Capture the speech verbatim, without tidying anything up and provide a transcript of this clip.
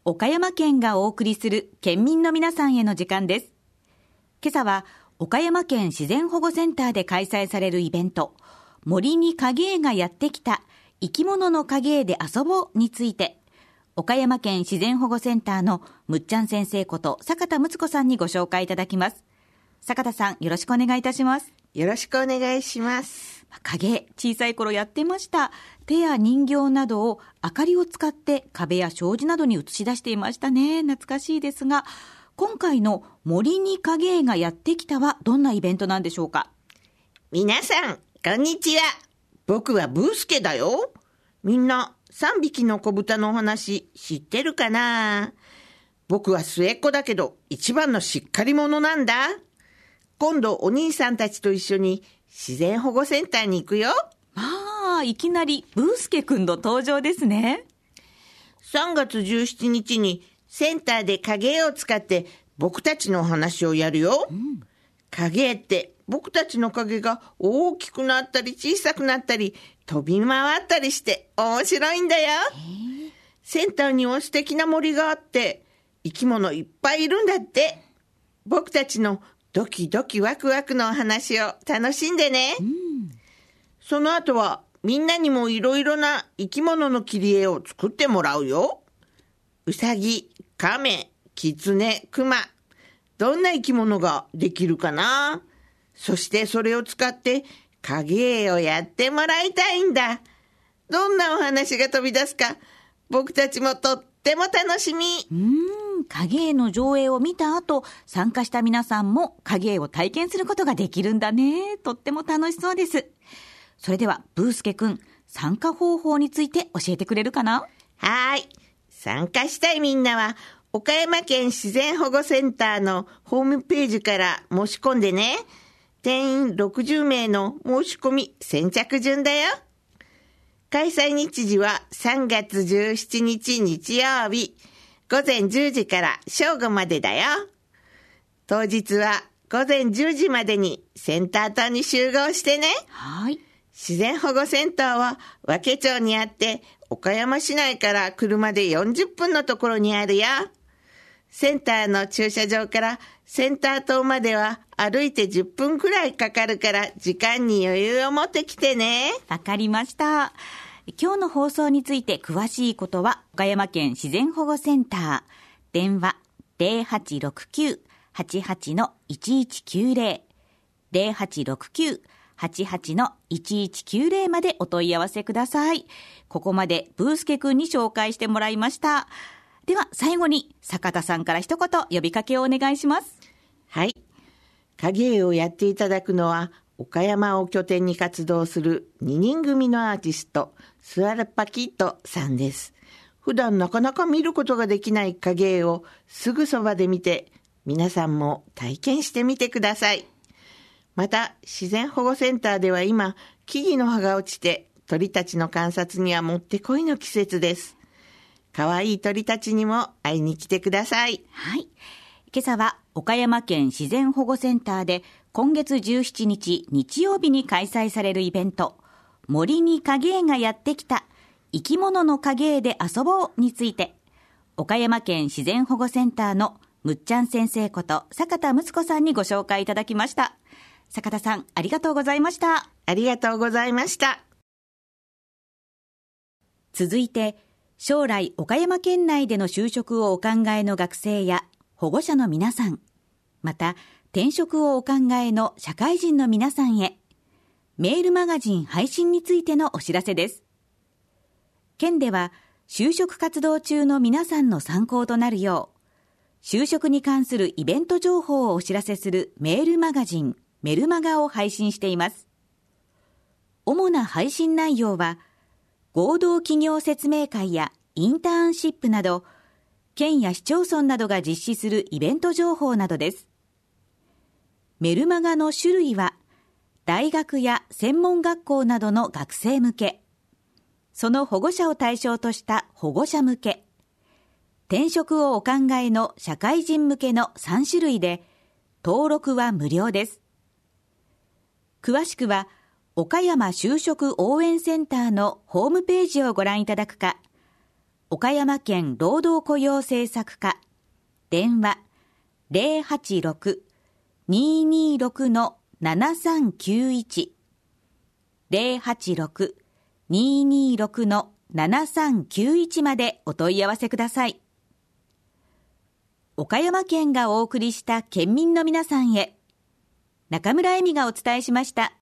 岡山県がお送りする県民の皆さんへの時間です。今朝は岡山県自然保護センターで開催されるイベント、森に影絵がやってきた生き物の影絵で遊ぼうについて、岡山県自然保護センターのむっちゃん先生こと坂田睦子さんにご紹介いただきます。坂田さん、よろしくお願いいたします。 よろしくお願いします。 影絵、小さい頃やってました。手や人形などを明かりを使って壁や障子などに映し出していましたね。懐かしいですが、今回の森に影絵がやってきたはどんなイベントなんでしょうか。 皆さん、こんにちは。僕はブースケだよ。みんなさんびきの子豚のお話知ってるかな？僕は末っ子だけど一番のしっかり者なんだ。今度お兄さんたちと一緒に自然保護センターに行くよ。 ああ、いきなりブースケくんの登場ですね。 さんがつじゅうしちにちにセンターで影絵を使って僕たちのお話をやるよ。うん、影絵って僕たちの影が大きくなったり小さくなったり飛び回ったりして面白いんだよ。センターには素敵な森があって生き物いっぱいいるんだって。僕たちのドキドキワクワクのお話を楽しんでね。うん、その後はみんなにもいろいろな生き物の切り絵を作ってもらうよ。うさぎ、カメ、キツネ、クマ、どんな生き物ができるかな。そしてそれを使って影絵をやってもらいたいんだ。どんなお話が飛び出すか僕たちもとっても楽しみ。 うーん、影絵の上映を見た後、参加した皆さんも影絵を体験することができるんだね。とっても楽しそうです。それではブースケくん、参加方法について教えてくれるかな？ はい。参加したいみんなは岡山県自然保護センターのホームページから申し込んでね。定員ろくじゅうめいの申し込み先着順だよ。開催日時はさんがつじゅうしちにち日曜日ごぜんじゅうじから正午までだよ。当日はごぜんじゅうじまでにセンター棟に集合してね。 はい。 自然保護センターは和気町にあって岡山市内から車でよんじゅっぷんのところにあるよ。センターの駐車場からセンター棟までは歩いてじゅっぷんくらいかかるから時間に余裕を持ってきてね。 わかりました。今日の放送について詳しいことは岡山県自然保護センター電話 ゼロはちろくきゅう はちはち いちいちきゅうゼロ ゼロはちろくきゅう はちはち いちいちきゅうゼロまでお問い合わせください。ここまでブースケくんに紹介してもらいました。では最後に坂田さんから一言呼びかけをお願いします。 はい。影絵をやっていただくのは岡山を拠点に活動するににん組のアーティストスアルパキットさんです。普段なかなか見ることができない影絵をすぐそばで見て皆さんも体験してみてください。また自然保護センターでは今木々の葉が落ちて鳥たちの観察にはもってこいの季節です。かわいい鳥たちにも会いに来てください。 はい。今朝は岡山県自然保護センターで今月じゅうしちにち日曜日に開催されるイベント、森に影絵がやってきた生き物の影絵で遊ぼうについて、岡山県自然保護センターのむっちゃん先生こと坂田睦子さんにご紹介いただきました。坂田さん、ありがとうございました。 ありがとうございました。 続いて、将来岡山県内での就職をお考えの学生や保護者の皆さん、また転職をお考えの社会人の皆さんへ、メールマガジン配信についてのお知らせです。県では就職活動中の皆さんの参考となるよう、就職に関するイベント情報をお知らせするメールマガジンメルマガを配信しています。主な配信内容は合同企業説明会やインターンシップなど、県や市町村などが実施するイベント情報などです。メルマガの種類は、大学や専門学校などの学生向け、その保護者を対象とした保護者向け、転職をお考えの社会人向けのさんしゅるいで、登録は無料です。詳しくは、岡山就職応援センターのホームページをご覧いただくか、 岡山県労働雇用政策課、電話 ゼロはちろく にーにーろく ななさんきゅういち ゼロはちろく にーにーろく ななさんきゅういちまでお問い合わせください。岡山県がお送りした県民の皆さんへ、中村恵美がお伝えしました。